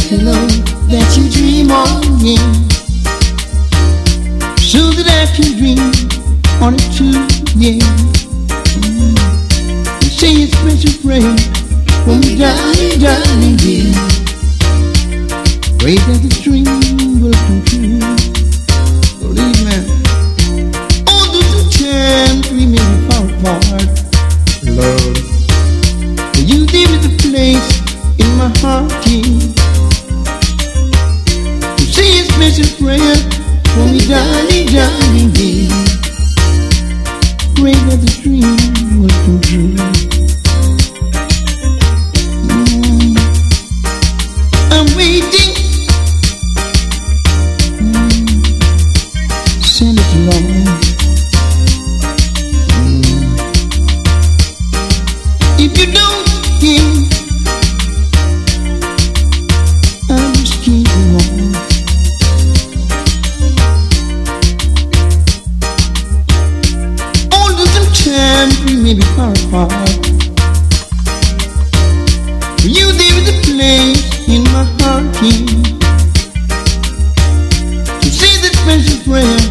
pillow that you dream on me, so that I can dream on it too, yeah. Say a special prayer for me, darling, darling, dear. Pray that the dream will come true. Believe me. All those times we may be far apart, Lord, you gave me the place in my heart, yeah. Say a special prayer for me, darling, darling, dear. Pray that the dream will come true. I'm waiting. Send it along. If you don't hear, I'm just keeping on. Although sometimes we may be far apart, you there is a place in my heart, yeah. To say that special prayer